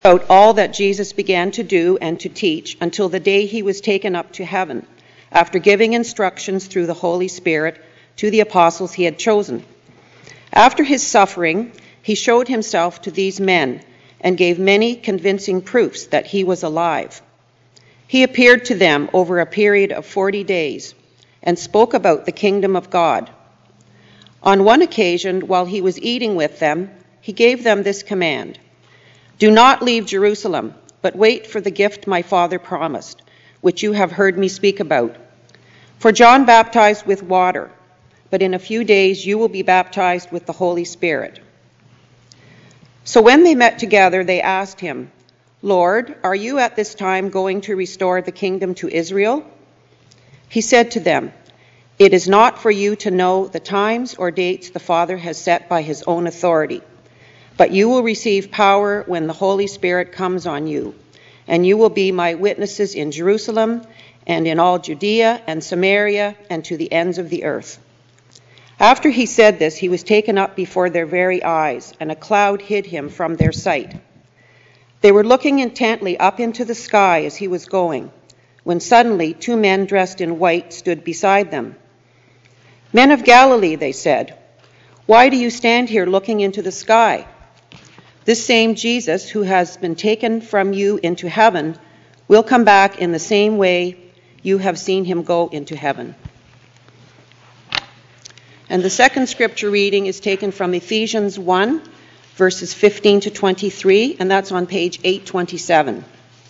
About all that Jesus began to do and to teach until the day he was taken up to heaven, after giving instructions through the Holy Spirit to the apostles he had chosen. After his suffering, he showed himself to these men and gave many convincing proofs that he was alive. He appeared to them over a period of 40 days and spoke about the kingdom of God. On one occasion, while he was eating with them, he gave them this command: "Do not leave Jerusalem, but wait for the gift my Father promised, which you have heard me speak about. For John baptized with water, but in a few days you will be baptized with the Holy Spirit." So when they met together, they asked him, "Lord, are you at this time going to restore the kingdom to Israel?" He said to them, "It is not for you to know the times or dates the Father has set by his own authority. But you will receive power when the Holy Spirit comes on you, and you will be my witnesses in Jerusalem and in all Judea and Samaria and to the ends of the earth." After he said this, he was taken up before their very eyes, and a cloud hid him from their sight. They were looking intently up into the sky as he was going, when suddenly 2 men dressed in white stood beside them. "Men of Galilee," they said, "why do you stand here looking into the sky? This same Jesus who has been taken from you into heaven will come back in the same way you have seen him go into heaven." And the second scripture reading is taken from Ephesians 1, verses 15 to 23, and that's on page 827.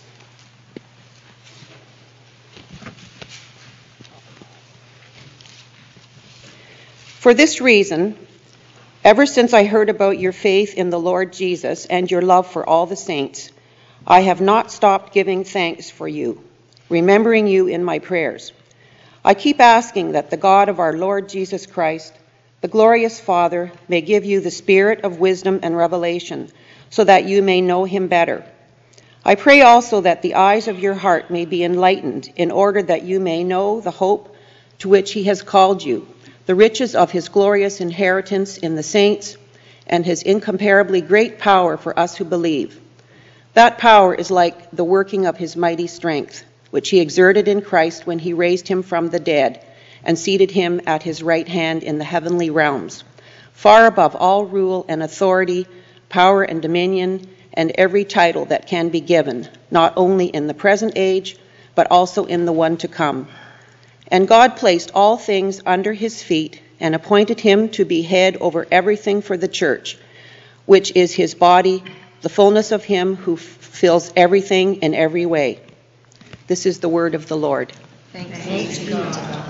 "For this reason, ever since I heard about your faith in the Lord Jesus and your love for all the saints, I have not stopped giving thanks for you, remembering you in my prayers. I keep asking that the God of our Lord Jesus Christ, the glorious Father, may give you the spirit of wisdom and revelation, so that you may know him better. I pray also that the eyes of your heart may be enlightened, in order that you may know the hope to which he has called you, the riches of his glorious inheritance in the saints, and his incomparably great power for us who believe. That power is like the working of his mighty strength, which he exerted in Christ when he raised him from the dead and seated him at his right hand in the heavenly realms, far above all rule and authority, power and dominion, and every title that can be given, not only in the present age, but also in the one to come. And God placed all things under his feet and appointed him to be head over everything for the church, which is his body, the fullness of him who fills everything in every way." This is the word of the Lord. Thanks be to God.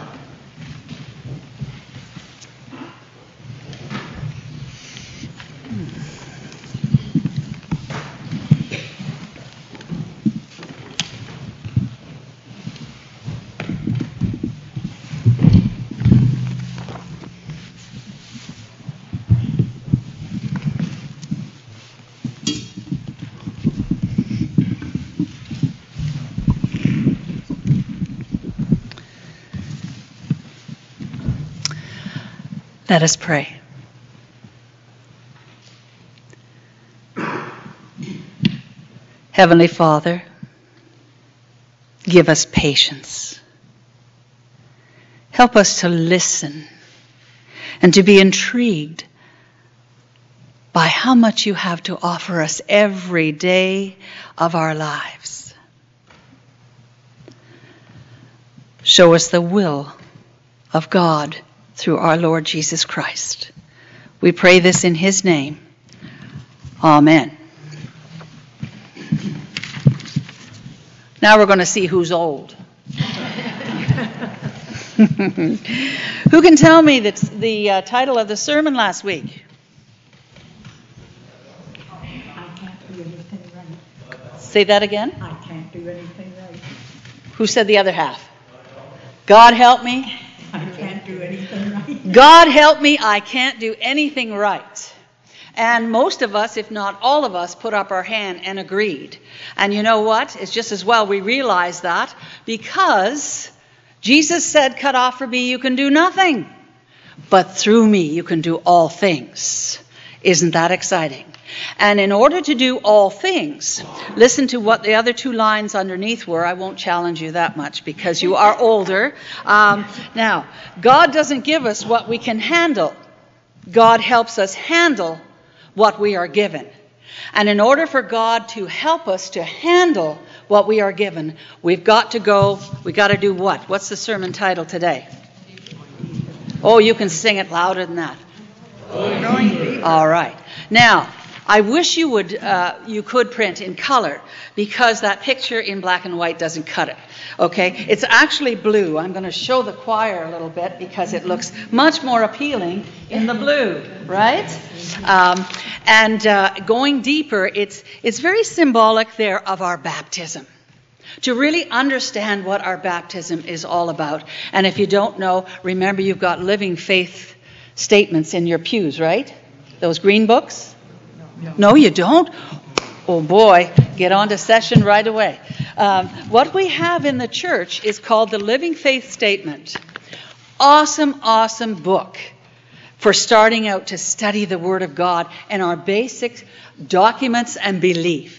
Let us pray. Heavenly Father, give us patience. Help us to listen and to be intrigued by how much you have to offer us every day of our lives. Show us the will of God through our Lord Jesus Christ. We pray this in his name. Amen. Now we're going to see who's old. Who can tell me the title of the sermon last week? I can't do anything right. Say that again. I can't do anything right. Who said the other half? God help me. I can't do anything right. God help me, I can't do anything right. And most of us, if not all of us, put up our hand and agreed. And you know what? It's just as well we realize that, because Jesus said, "Cut off from me, you can do nothing. But through me, you can do all things." Isn't that exciting? And in order to do all things, listen to what the other two lines underneath were. I won't challenge you that much because you are older. Now, God doesn't give us what we can handle. God helps us handle what we are given. And in order for God to help us to handle what we are given, we've got to do what? What's the sermon title today? Oh, you can sing it louder than that. All right. Now, I wish you could print in color because that picture in black and white doesn't cut it. Okay? It's actually blue. I'm going to show the choir a little bit because it looks much more appealing in the blue, right? Going deeper, it's very symbolic there of our baptism. To really understand what our baptism is all about. And if you don't know, remember you've got living faith statements in your pews, right? Those green books? No, you don't? Oh boy, get on to session right away. What we have in the church is called the Living Faith Statement. Awesome, awesome book for starting out to study the Word of God and our basic documents and beliefs.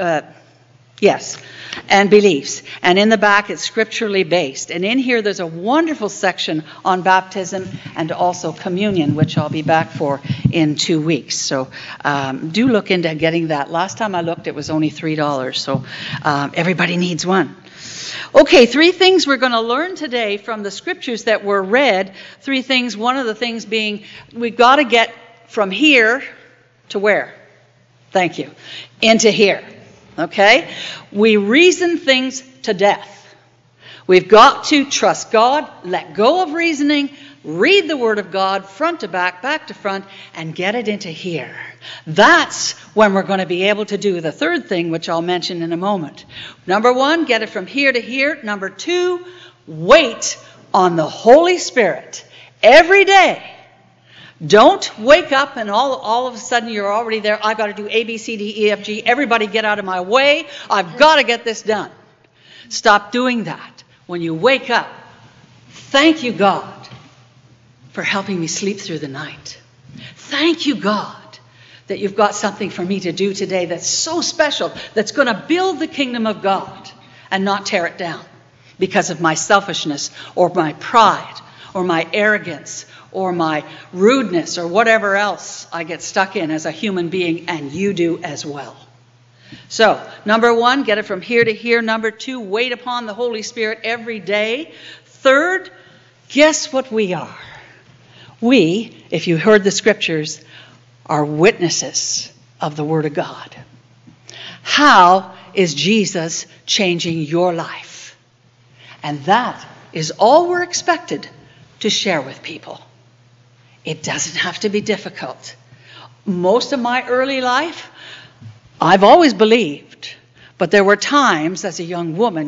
And in the back, it's scripturally based. And in here, there's a wonderful section on baptism and also communion, which I'll be back for in 2 weeks. So do look into getting that. Last time I looked, it was only $3. So everybody needs one. Okay, 3 things we're going to learn today from the scriptures that were read. 3 things. One of the things being, we've got to get from here to where? Thank you. Into here. Okay? We reason things to death. We've got to trust God, let go of reasoning, read the Word of God front to back to front, and get it into here. That's when we're going to be able to do the 3rd thing, which I'll mention in a moment. Number 1, get it from here to here. Number 2, wait on the Holy Spirit every day. Don't wake up and all of a sudden you're already there. I've got to do A, B, C, D, E, F, G. Everybody get out of my way. I've got to get this done. Stop doing that. When you wake up, thank you, God, for helping me sleep through the night. Thank you, God, that you've got something for me to do today that's so special, that's going to build the kingdom of God and not tear it down because of my selfishness or my pride or my arrogance or my rudeness or whatever else I get stuck in as a human being, and you do as well. So, number 1, get it from here to here. Number 2, wait upon the Holy Spirit every day. 3rd, guess what we are? We, if you heard the scriptures, are witnesses of the Word of God. How is Jesus changing your life? And that is all we're expected to share with people. It doesn't have to be difficult. Most of my early life, I've always believed, but there were times as a young woman,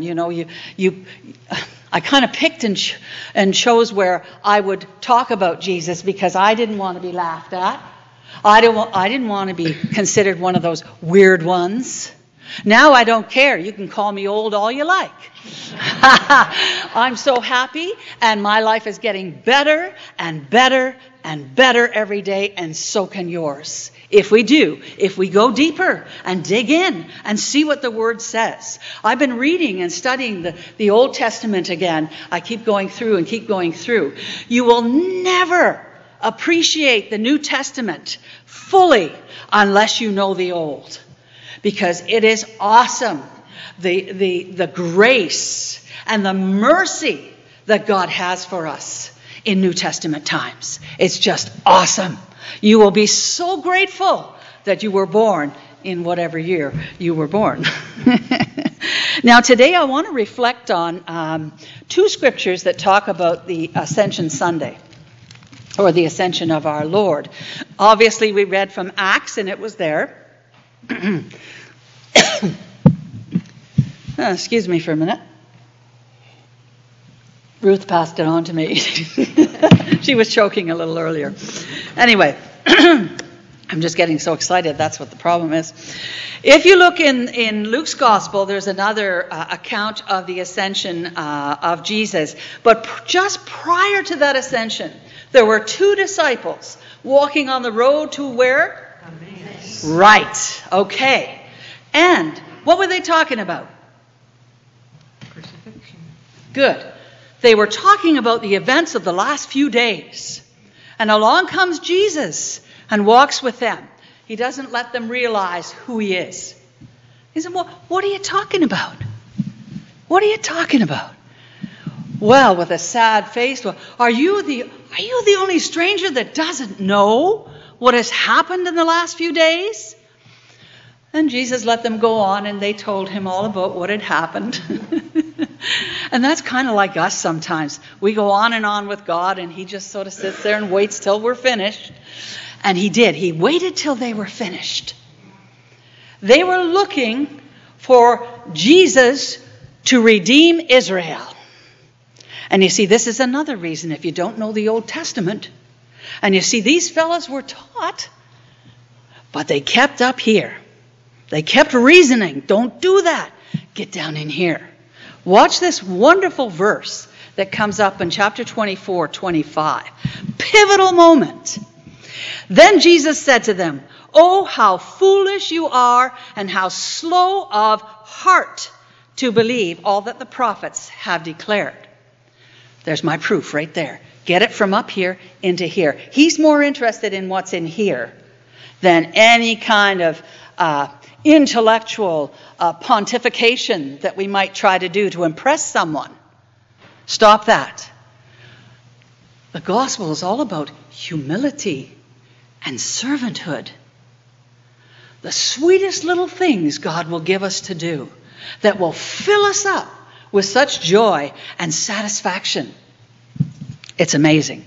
I kind of picked and chose where I would talk about Jesus because I didn't want to be laughed at. I didn't want to be considered one of those weird ones. Now I don't care. You can call me old all you like. I'm so happy, and my life is getting better and better and better every day, and so can yours. If we go deeper and dig in and see what the Word says. I've been reading and studying the Old Testament again. I keep going through. You will never appreciate the New Testament fully unless you know the Old. Because it is awesome, the grace and the mercy that God has for us in New Testament times. It's just awesome. You will be so grateful that you were born in whatever year you were born. Now today I want to reflect on 2 scriptures that talk about the Ascension Sunday, or the ascension of our Lord. Obviously we read from Acts, and it was there. Excuse me for a minute. Ruth passed it on to me. She was choking a little earlier. Anyway, I'm just getting so excited. That's what the problem is. If you look in Luke's Gospel, there's another account of the ascension of Jesus. But just prior to that ascension, there were 2 disciples walking on the road to where? Right. Okay. And what were they talking about? Crucifixion. Good. They were talking about the events of the last few days. And along comes Jesus and walks with them. He doesn't let them realize who he is. He said, well, what are you talking about? What are you talking about? Well, with a sad face, well, are you the only stranger that doesn't know what has happened in the last few days? And Jesus let them go on, and they told him all about what had happened. And that's kind of like us sometimes. We go on and on with God, and he just sort of sits there and waits till we're finished. And he did. He waited till they were finished. They were looking for Jesus to redeem Israel. And you see, this is another reason if you don't know the Old Testament. And you see, these fellows were taught, but they kept up here. They kept reasoning. Don't do that. Get down in here. Watch this wonderful verse that comes up in chapter 24, 25. Pivotal moment. Then Jesus said to them, "Oh, how foolish you are, and how slow of heart to believe all that the prophets have declared." There's my proof right there. Get it from up here into here. He's more interested in what's in here than any kind of intellectual pontification that we might try to do to impress someone. Stop that. The gospel is all about humility and servanthood. The sweetest little things God will give us to do that will fill us up with such joy and satisfaction. It's amazing.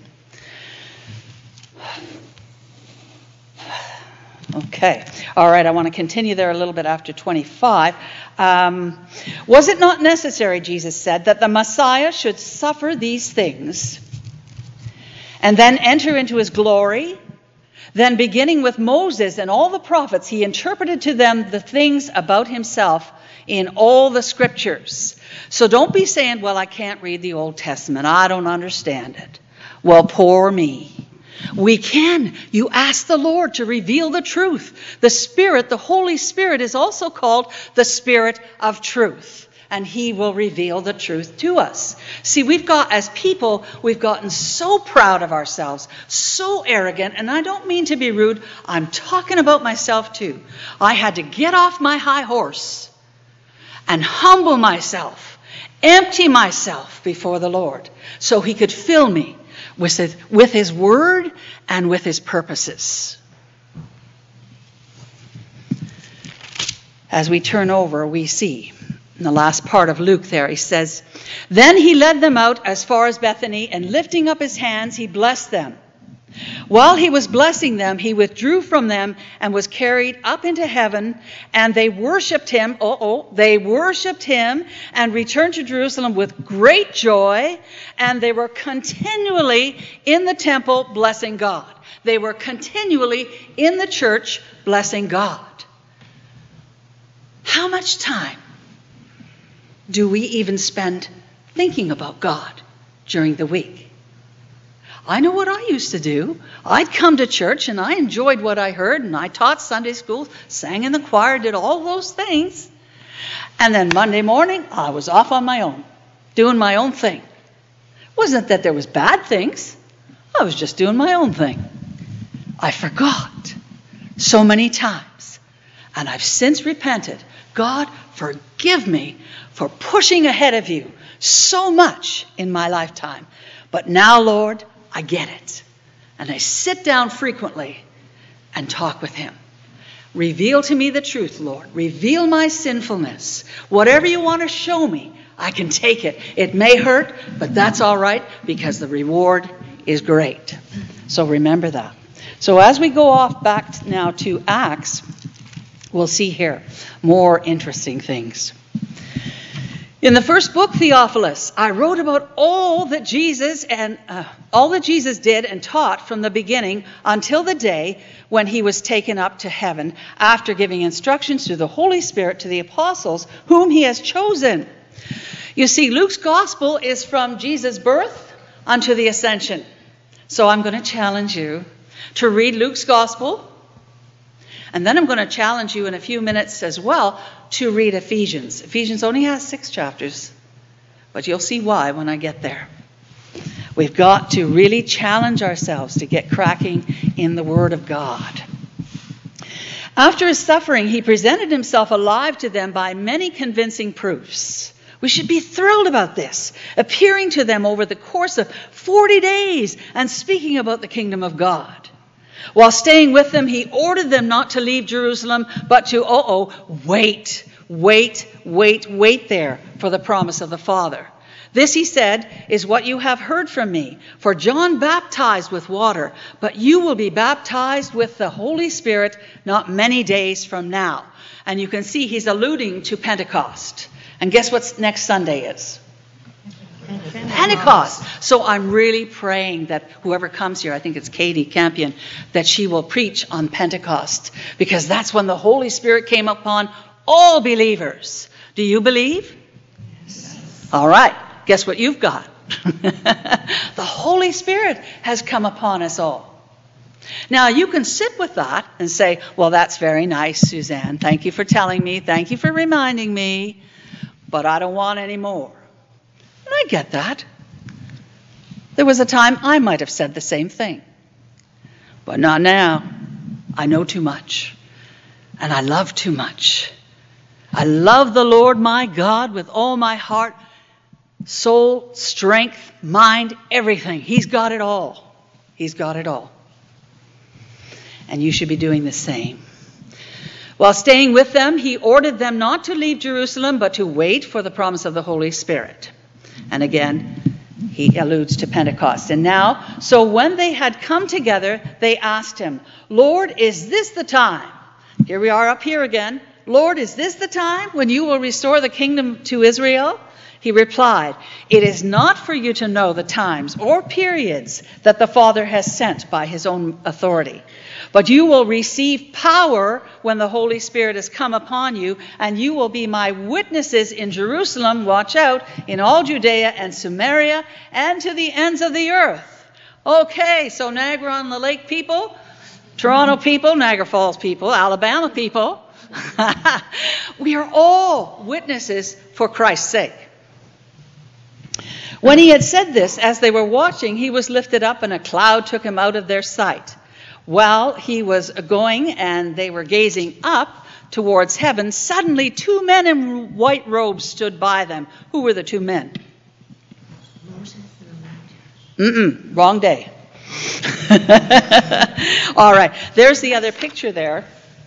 Okay. All right, I want to continue there a little bit after 25. Was it not necessary, Jesus said, that the Messiah should suffer these things and then enter into his glory? Then beginning with Moses and all the prophets, he interpreted to them the things about himself in all the scriptures. So don't be saying, well, I can't read the Old Testament. I don't understand it. Well, poor me. We can. You ask the Lord to reveal the truth. The Spirit, the Holy Spirit, is also called the Spirit of truth. And he will reveal the truth to us. See, as people, we've gotten so proud of ourselves, so arrogant, and I don't mean to be rude. I'm talking about myself too. I had to get off my high horse and humble myself, empty myself before the Lord so he could fill me with his word and with his purposes. As we turn over, we see in the last part of Luke there, he says, "Then he led them out as far as Bethany, and lifting up his hands, he blessed them. While he was blessing them, he withdrew from them and was carried up into heaven, and they worshipped him." They worshipped him and returned to Jerusalem with great joy, and they were continually in the temple blessing God. They were continually in the church blessing God. How much time do we even spend thinking about God during the week? I know what I used to do. I'd come to church and I enjoyed what I heard, and I taught Sunday school, sang in the choir, did all those things. And then Monday morning, I was off on my own, doing my own thing. It wasn't that there was bad things. I was just doing my own thing. I forgot so many times. And I've since repented. God, forgive me for pushing ahead of you so much in my lifetime. But now, Lord, I get it. And I sit down frequently and talk with him. Reveal to me the truth, Lord. Reveal my sinfulness. Whatever you want to show me, I can take it. It may hurt, but that's all right because the reward is great. So remember that. So as we go off back now to Acts, we'll see here more interesting things. In the first book, Theophilus, I wrote about all that Jesus did and taught from the beginning until the day when he was taken up to heaven, after giving instructions through the Holy Spirit to the apostles whom he has chosen. You see, Luke's gospel is from Jesus' birth unto the ascension. So I'm going to challenge you to read Luke's gospel And then I'm going to challenge you in a few minutes as well to read Ephesians. Ephesians only has 6 chapters, but you'll see why when I get there. We've got to really challenge ourselves to get cracking in the Word of God. After his suffering, he presented himself alive to them by many convincing proofs. We should be thrilled about this, appearing to them over the course of 40 days and speaking about the kingdom of God. While staying with them, he ordered them not to leave Jerusalem, but to, wait there for the promise of the Father. This, he said, is what you have heard from me. For John baptized with water, but you will be baptized with the Holy Spirit not many days from now. And you can see he's alluding to Pentecost. And guess what next Sunday is? Pentecost. So I'm really praying that whoever comes here, I think it's Katie Campion, that she will preach on Pentecost, because that's when the Holy Spirit came upon all believers. Do you believe? Yes. All right. Guess what you've got? The Holy Spirit has come upon us all. Now, you can sit with that and say, well, that's very nice, Suzanne. Thank you for telling me. Thank you for reminding me. But I don't want any more. And I get that. There was a time I might have said the same thing. But not now. I know too much. And I love too much. I love the Lord my God with all my heart, soul, strength, mind, everything. He's got it all. He's got it all. And you should be doing the same. While staying with them, he ordered them not to leave Jerusalem, but to wait for the promise of the Holy Spirit. And again, he alludes to Pentecost. And now, so when they had come together, they asked him, Lord, is this the time? Here we are up here again. Lord, is this the time when you will restore the kingdom to Israel? He replied, it is not for you to know the times or periods that the Father has sent by his own authority. But you will receive power when the Holy Spirit has come upon you, and you will be my witnesses in Jerusalem, watch out, in all Judea and Samaria, and to the ends of the earth. Okay, so Niagara-on-the-Lake people, Toronto people, Niagara Falls people, Alabama people, we are all witnesses for Christ's sake. When he had said this, as they were watching, he was lifted up, and a cloud took him out of their sight. While he was going and they were gazing up towards heaven, suddenly 2 men in white robes stood by them. Who were the 2 men? Moses and Elijah. Wrong day. All right, there's the other picture there.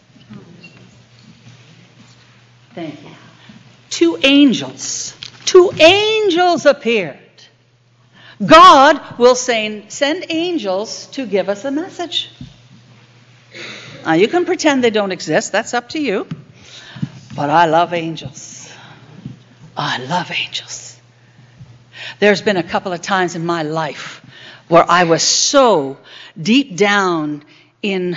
Thank you. 2 angels. 2 angels appeared. God will send angels to give us a message. Now, you can pretend they don't exist. That's up to you. But I love angels. I love angels. There's been a couple of times in my life where I was so deep down in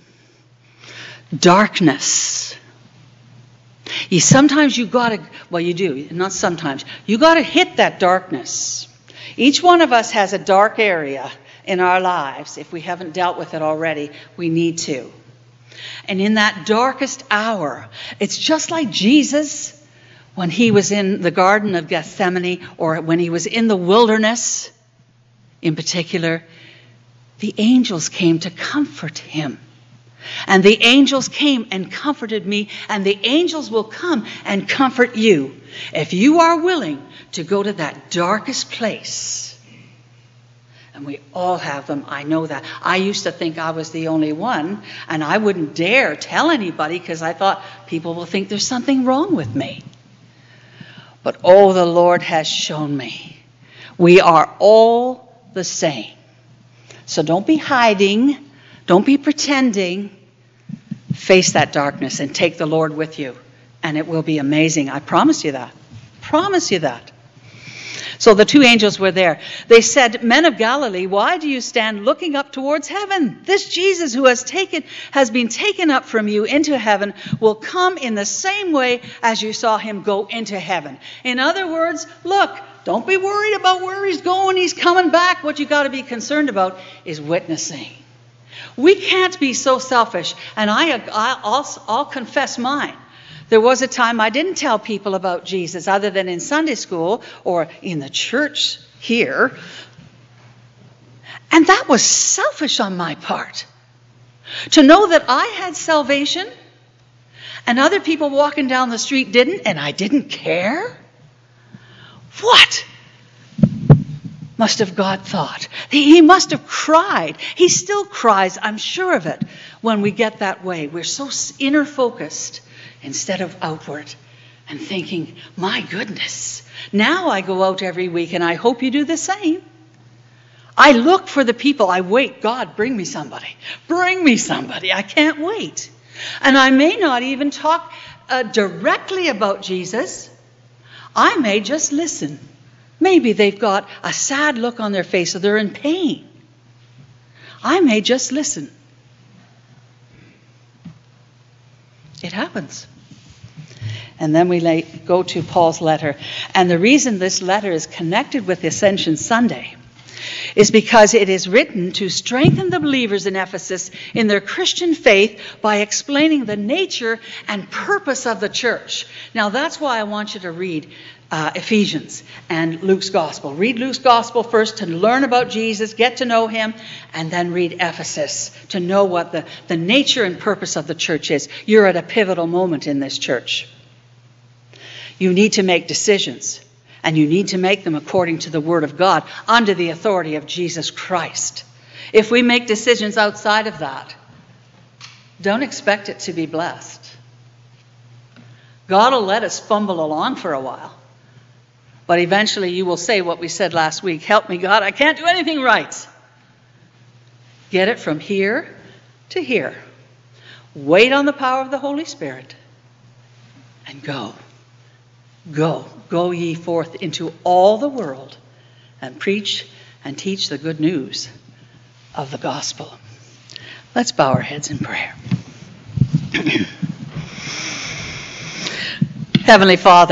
darkness. Sometimes you got to, well, you do, not sometimes. You got to hit that darkness. Each one of us has a dark area in our lives. If we haven't dealt with it already, we need to. And in that darkest hour, it's just like Jesus when he was in the Garden of Gethsemane, or when he was in the wilderness in particular. The angels came to comfort him. And the angels came and comforted me, and the angels will come and comfort you if you are willing to go to that darkest place. And we all have them. I know that. I used to think I was the only one, and I wouldn't dare tell anybody because I thought people will think there's something wrong with me. But oh, the Lord has shown me we are all the same. So don't be hiding. Don't be pretending. Face that darkness and take the Lord with you, and it will be amazing. I promise you that. Promise you that. So the 2 angels were there. They said, Men of Galilee, why do you stand looking up towards heaven? This Jesus who has been taken up from you into heaven will come in the same way as you saw him go into heaven. In other words, look, don't be worried about where he's going. He's coming back. What you got to be concerned about is witnessing. We can't be so selfish. And I'll confess mine. There was a time I didn't tell people about Jesus other than in Sunday school or in the church here. And that was selfish on my part. To know that I had salvation and other people walking down the street didn't, and I didn't care? What must have God thought? He must have cried. He still cries, I'm sure of it, when we get that way. We're so inner focused instead of outward and thinking, my goodness, now I go out every week and I hope you do the same. I look for the people. I wait. God, bring me somebody. Bring me somebody. I can't wait. And I may not even talk directly about Jesus. I may just listen. Maybe they've got a sad look on their face or they're in pain. I may just listen. It happens. And then we go to Paul's letter. And the reason this letter is connected with Ascension Sunday is because it is written to strengthen the believers in Ephesus in their Christian faith by explaining the nature and purpose of the church. Now that's why I want you to read Ephesians and Luke's Gospel. Read Luke's Gospel first to learn about Jesus, get to know him, and then read Ephesus to know what the nature and purpose of the church is. You're at a pivotal moment in this church. You need to make decisions. And you need to make them according to the Word of God, under the authority of Jesus Christ. If we make decisions outside of that, don't expect it to be blessed. God will let us fumble along for a while. But eventually you will say what we said last week, help me God, I can't do anything right. Get it from here to here. Wait on the power of the Holy Spirit and go. Go ye forth into all the world and preach and teach the good news of the gospel. Let's bow our heads in prayer. Heavenly Father,